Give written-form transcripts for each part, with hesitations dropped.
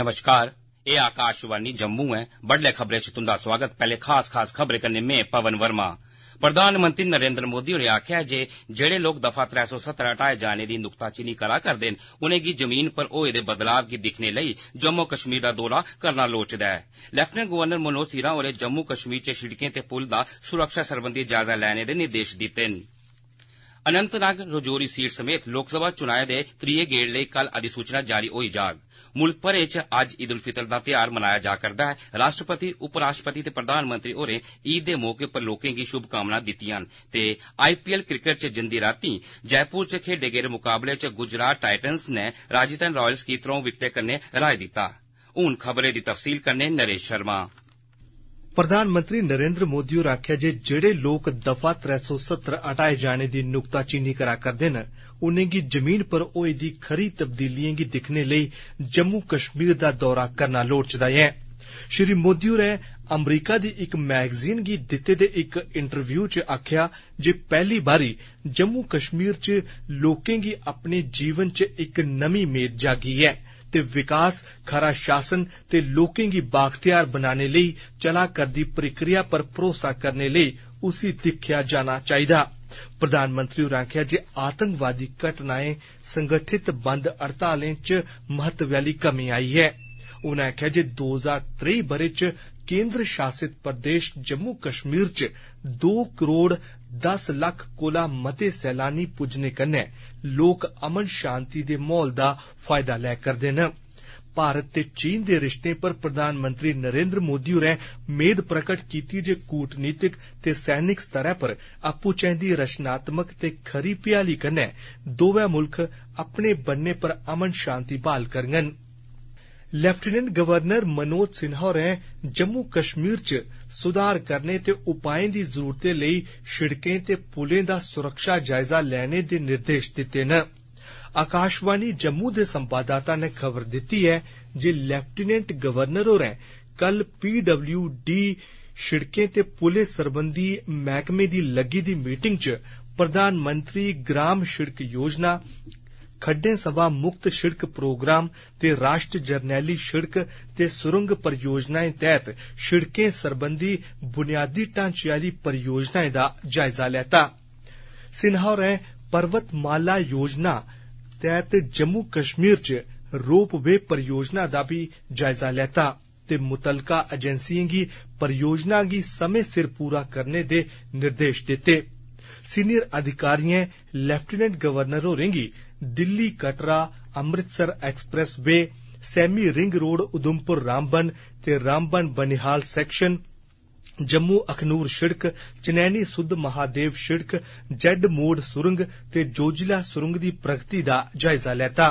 नमस्कार, ए आकाशवाणी जम्मू है। बडले खबरें च तुंदा स्वागत। पहले खास खबरें कन्नै में पवन वर्मा। प्रधानमंत्री नरेंद्र मोदी होरें आखेआ जे जेड़े लोग दफा 370 हटाए जाने दी नुक्ताचीनी करा करदे न, उनेंगी जमीन पर होए दे बदलाव गी दिक्खने लेई जम्मू कश्मीर दा दौरा करना लोड़चदा है। लेफ्टिनेंट गवर्नर मनोज सिन्हा होरें जम्मू कश्मीर च शिड़कें ते पुल दा सुरक्षा सरबंधी जायजा लैने दे निर्देश दित्ते न। अनंतनाग रजौरी सीट समेत लोकसभा चुनाएं दे त्रीये गेड़ लेई कल अधिसूचना जारी होई जाग। मुल्ख भरै च अज्ज ईद उल फितर दा ध्यार मनाया जा करदा है। राष्ट्रपति, उपराष्ट्रपति ते प्रधानमंत्री होरें ईद दे मौके पर लोकें गी शुभकामनां दित्तियां न ते IPL क्रिकेट च जंदी रातीं जयपुर च खेड्डे गेदे मुकाबले च गुजरात टाइटन्स ने राजस्थान रॉयल्स गी 3 विकेटें कन्नै हराई दित्ता। हुन खबरें दी तफसील कन्नै नरेश शर्मा। प्रधानमंत्री नरेंद्र मोदी होरें आखेआ जे जेड़े लोक दफा 370 हटाए जाने दी नुक्ताचीनी करा करदे न, उनेंगी जमीन पर होई दी खरी तब्दीलियें गी दिक्खने लेई जम्मू कश्मीर दा दौरा करना लोड़चदा ऐ। श्री मोदी होरें अमरीका दी इक मैगजीन गी दित्ते दे इक इंटरव्यू च आखेआ जे पैहली बारी जम्मू कश्मीर च लोकें गी अपने जीवन च इक नमीं मेद जागी ऐ ते विकास, खरा शासन ते लोकें गी बाख्तियार बनाने लेई चला करदी प्रक्रिया पर भरोसा करने लेई उसी दिक्खेआ जाना चाहिदा। प्रधानमंत्री होरें आखेआ जे आतंकवादी घटनाएं, संगठित बंद हड़तालें च महत्वै आली कमी आई ऐ। उनें आखेआ जे 2023 ब'रे च केंद्र शासित प्रदेश जम्मू कश्मीर च 2 करोड़ 10 लक्ख कोला मते सैलानी पुज्जने कन्नै लोक अमन शांति दे माहौल दा फायदा लै करदे न। भारत ते चीन दे रिश्तें पर प्रधानमंत्री नरेंद्र मोदी होरें मेद प्रकट कीती जे कूटनीतिक ते सैनिक स्तरै पर आपूं चें दी रचनात्मक ते खरी भ्याली कन्नै दोवै मुल्ख अपने बन्ने पर अमन शांति बहाल करङन। लेफ्टिनेंट गवर्नर मनोज सिन्हा होरें जम्मू कश्मीर च सुधार करने ते उपाएं दी जरूरतें लेई शिड़कें ते पुलें दा सुरक्षा जायजा लैने दे निर्देश दित्ते न। आकाशवाणी जम्मू दे संवाददाता ने खबर दित्ती है जे लेफ्टिनेंट गवर्नर होरें कल PWD शिड़कें ते पुलें सरबंधी मैहकमे दी लग्गी दी मीटिंग च प्रधानमंत्री ग्राम शिड़क योजना, खड्डें सवा मुक्त शिड़क प्रोग्राम ते राष्ट्र जरनैली शिड़क ते सुरंग परियोजनाएं तैहत शिड़कें सरबंधी बुनियादी ढांचे आली परियोजनाएं दा जायजा लैता। सिन्हा होरें पर्वतमाला योजना तैहत जम्मू कश्मीर च रोपवे परियोजना दा भी जायजा लैता ते मुतलका एजेंसिएं गी परियोजना गी समें सिर पूरा करने दे निर्देश दित्ते। सीनियर अधिकारिएं लेफ्टिनेंट गवर्नर होरें गी Delhi Katra Amritsar expressway, semi ring road Udhampur Ramban ते रामबन बनिहाल सैक्शन, जम्मू अखनूर शिड़क, चनैनी सुध महादेव शिड़क, जेड मोड़ सुरंग ते जोजिला सुरंग दी प्रगति दा जायजा लैता।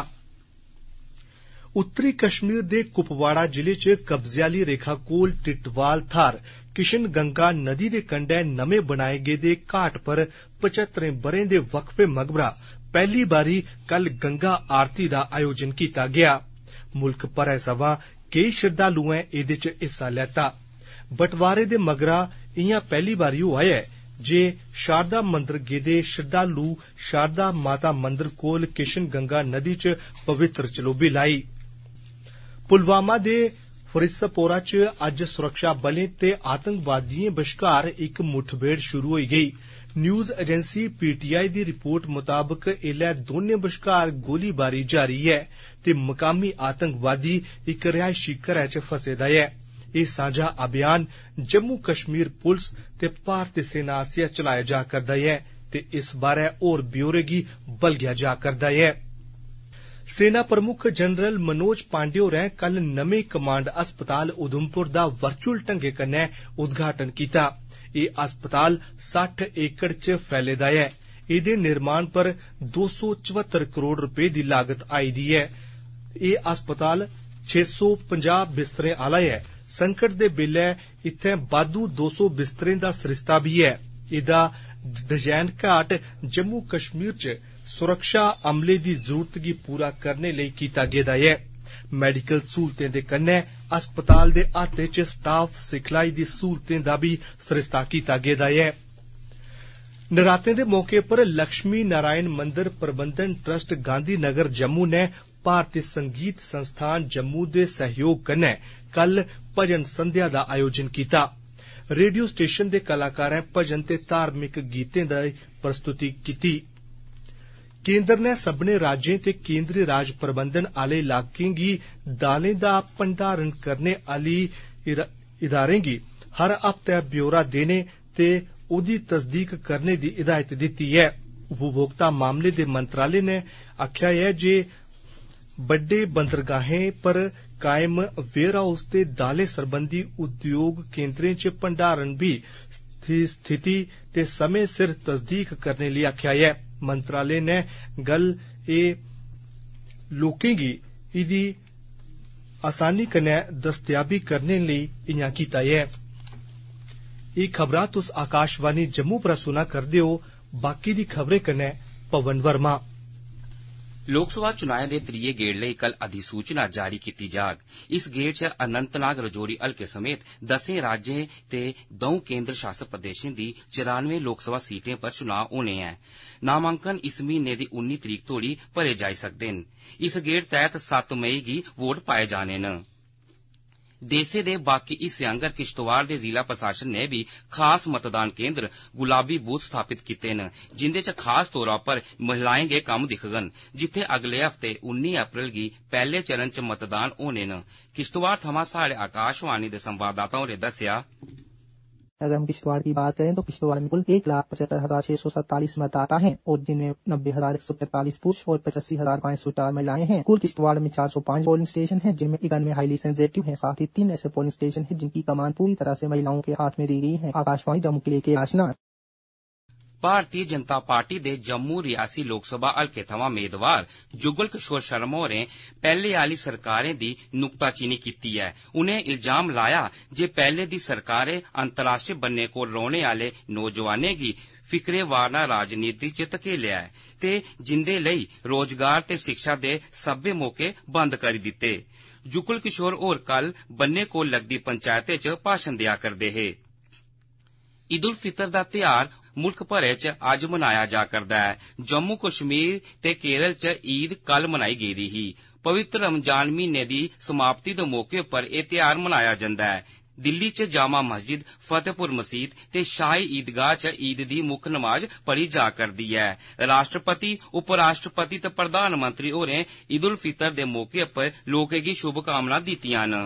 उत्तरी कश्मीर दे कुपवाड़ा जिले च कब्जे आली रेखा कोल टिटवाल थार किशन गंगा नदी दे कंढै नमें बनाए गेदे घाट पर 75 ब'रें दे वक्फे मगरा पैहली बारी कल गंगा आरती दा आयोजन कीता गेआ। मुल्ख भरै सवां केई श्रद्धालुएं एदे च हिस्सा लैता। बटवारे दे मगरा इयां पैहली बारी होआ ऐ जे शारदा मंदर गेदे श्रद्धालु शारदा माता मंदर कोल किशन गंगा नदी च पवित्र चलोबी लाई। पुलवामा दे फरीदपोरा च अज्ज सुरक्षा बलें ते आतंकवादिएं बश्कार इक मुठभेड़ शुरू होई गेई। न्यूज एजेंसी PTI दी रिपोर्ट मुताबक एल्लै दौनें बश्कार गोलीबारी जारी ऐ ते मकामी आतंकवादी इक रिहायशी घरै च फसे दा ऐ। एह सांझा अभियान जम्मू कश्मीर पुलस ते भारतीय सेना आसेआ चलाया जा करदा ऐ ते इस बारै होर ब्यौरे गी बलगेआ जा करदा ऐ। सेना प्रमुख जनरल मनोज पांडे होरें कल नमें कमांड अस्पताल उधमपुर दा वर्चुअल ढंगै कन्नै उद्घाटन कीता। एह अस्पताल 60 एकड़ च फैले दा ऐ। एदे निर्माण पर 274 करोड़ रपे दी लागत आई दी ऐ। एह अस्पताल 650 बिस्तरें आला ऐ। संकट दे बेल्लै इत्थें बाद्धू 200 बिस्तरें दा सरिस्ता भी ऐ। एदा डिजाइन घाट जम्मू कश्मीर च सुरक्षा अमले दी जरूरत गी पूरा करने लेई कीता गेदा ऐ। मेडिकल सहूलतें दे कन्नै अस्पताल दे अहाते च स्टाफ सिखलाई दी सहूलतें दा भी सरिस्ता कीता गेदा ऐ। नरातें दे मौके पर लक्ष्मी नारायण मंदिर प्रबंधन ट्रस्ट गांधी नगर जम्मू ने भारतीय संगीत संस्थान जम्मू दे सहयोग कन्नै कल भजन संध्या दा आयोजन कीता। रेडियो स्टेशन दे कलाकारें भजन ते धार्मिक गीतें दी प्रस्तुति कीती। केंद्र ने सब्बने राज्यें ते केंद्री राज प्रबंधन आले इलाकें गी दालें दा भंडारण करने आली इदारें गी हर हफ्ते ब्यौरा देने ते ओदी तस्दीक करने दी हिदायत दित्ती है। उपभोक्ता मामले दे मंत्रालय ने आखेआ है जे बड्डे बंदरगाहें पर कायम वेयर हाउस ते दालें सरबंधी उद्योग केंद्रें च भंडारण दी स्थिति ते समें सिर तस्दीक करने लेई आखेआ है। मंत्रालय ने गल लोकें गी इदी आसानी कन्नै दस्तयाबी करने लेई इयां कीता है। एह् खबरां तुस आकाशवाणी जम्मू परा सुना करदे हो। बाकी दी खबरें कन्नै पवन वर्मा। लोकसभा चुनाएं दे त्रिये गेड़ लेई कल अधिसूचना जारी कीती जाग। इस गेड़ च अनंतनाग रजौरी हल्के समेत 10 राज्यें ते 2 केंद्र शासित प्रदेशें दी 94 लोकसभा सीटें पर चुनाव होने ऐ। नामांकन इस म्हीने दी 19 तरीक तोड़ी भरे जाई सकदे न। इस गेड़ तैह्त 7 मई गी वोट पाए जाने न। देसै दे बाकी हिस्सें आंगर किश्तवाड़ दे जिला प्रशासन ने बी खास मतदान केंद्र गुलाबी बूथ स्थापित कीते न, जिंदे च खास तौरा पर महिलाएं गै कम्म दिक्खगन, जित्थे अगले हफ्ते 19 अप्रैल गी पैह्ले चरण च मतदान होने न। किश्तवाड़ थमां साढ़े आकाशवाणी दे संवाददाता होरें दस्सेआ। अगर हम किश्तवाड़ की बात करें तो किश्तवाड़ में कुल 1,75,647 मतदाता हैं और जिनमें 90,143 पुरुष और 85,504 महिलाएं हैं। कुल किश्तवाड़ में 405 पोलिंग स्टेशन हैं, जिनमें 91 हाईली सेंसिटिव हैं। साथ ही 3 ऐसे पोलिंग स्टेशन हैं जिनकी कमान पूरी तरह से महिलाओं के हाथ में दी गई है। आकाशवाणी जम्मू के लिए के राशना। भारतीय जनता पार्टी दे जम्मू रियासी लोकसभा हल्के थमां मेदवार जुगल किशोर शर्मा होरें पैह्ले आली सरकारें दी नुक्ताचीनी कीती ऐ। उनें इल्जाम लाया जे पैह्ले दी सरकारें अंतर्राष्ट्रीय बन्ने कोल रौह्ने आले नौजवानें गी फिकरेवाना राजनीति च धकेलेआ ऐ ते जिंदे लेई रोजगार ते शिक्षा दे सब्बै मौके बंद करी दित्ते। जुगल किशोर होर कल बन्ने कोल लगदी पंचायतें च भाषण देआ करदे हे। ईद उल फितर दा ध्यार मुल्क भरै च अज्ज मनाया जा करदा ऐ। जम्मू कश्मीर ते केरल च ईद कल मनाई गेदी ही। पवित्र रमजान म्हीने दी समाप्ति दे मौके पर एह् ध्यार मनाया जंदा ऐ। दिल्ली च जामा मस्जिद, फतेहपुर मसीत ते शाही ईदगाह च ईद दी मुक्ख नमाज पढ़ी जा करदी ऐ। राष्ट्रपति, उपराष्ट्रपति ते प्रधानमंत्री होरें ईद उल फितर दे मौके पर लोकें गी शुभकामनां दित्तियां न।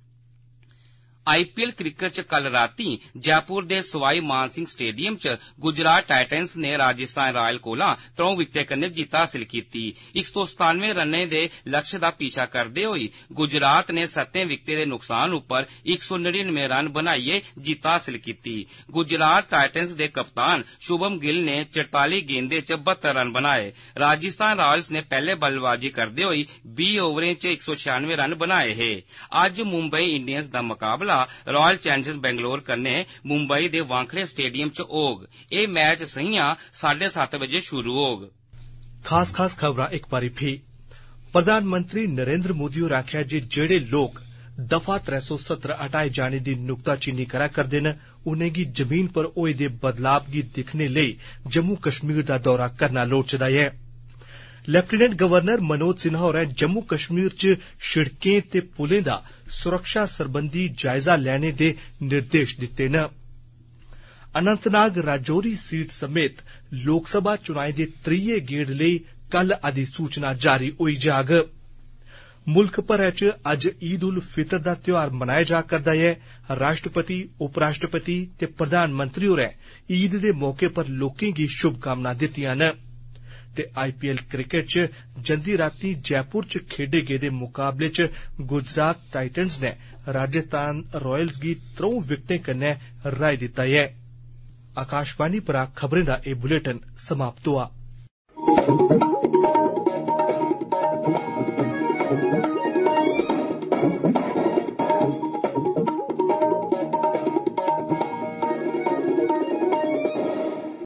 IPL क्रिकेट च कल रातीं जयपुर दे सवाई मानसिंह स्टेडियम च गुजरात टाइटन्स ने राजस्थान रॉयल कोला 3 विकेटें कन्नै जित्त हासिल कीती। 197 रन्नें दे लक्ष्य दा पीछा करदे होई गुजरात ने 7 विकेटें दे नुकसान उप्पर 199 रन बनाइयै जित्त हासिल कीती। गुजरात टाइटन्स दे कप्तान शुभम गिल ने 44 गेंदें च 72 रन बनाए। राजस्थान रॉयल्स ने पैह्ले बल्लेबाजी करदे होई 20 ओवरें च 196 रन बनाए हे। अज्ज मुंबई इंडियंस दा मुकाबला रॉयल चैलेंजर्स बैंगलोर कन्नै मुंबई दे वानखेड़े स्टेडियम च होग। एह् मैच सहियां 7:30 बजे शुरू होग। खास खबरां इक बारी फ्ही। प्रधानमंत्री नरेंद्र मोदी होरें आखेआ जे जेड़े लोक दफा 370 हटाए जाने दी नुक्ताचीनी करा करदे न, उनेंगी जमीन पर होए दे बदलाव गी दिक्खने लेई जम्मू कश्मीर दा दौरा करना लोड़चदा ऐ। लेफ्टिनेंट गवर्नर मनोज सिन्हा होरें जम्मू कश्मीर च शिड़कें ते पुलें दा सुरक्षा सरबंधी जायजा लैने दे निर्देश दित्ते न। अनंतनाग राजौरी सीट समेत लोकसभा चुनाएं दे त्रिये गेड़ लेई कल अधिसूचना जारी होई जाग। मुल्क भरै च अज्ज ईद उल फितर दा त्योहार मनाया जा करदा ऐ। राष्ट्रपति, उपराष्ट्रपति ते प्रधानमंत्री होरें ईद दे मौके पर लोकें गी शुभकामनां दित्तियां न। ते IPL क्रिकेट च जंदी रातीं जयपुर च खेडे गेदे मुकाबले च गुजरात टाइटन्स ने राजस्थान रॉयल्स गी 3 विकेटें कन्नै हराई दित्ता ऐ। आकाशवाणी परा खबरें दा एह् बुलेटिन समाप्त होआ।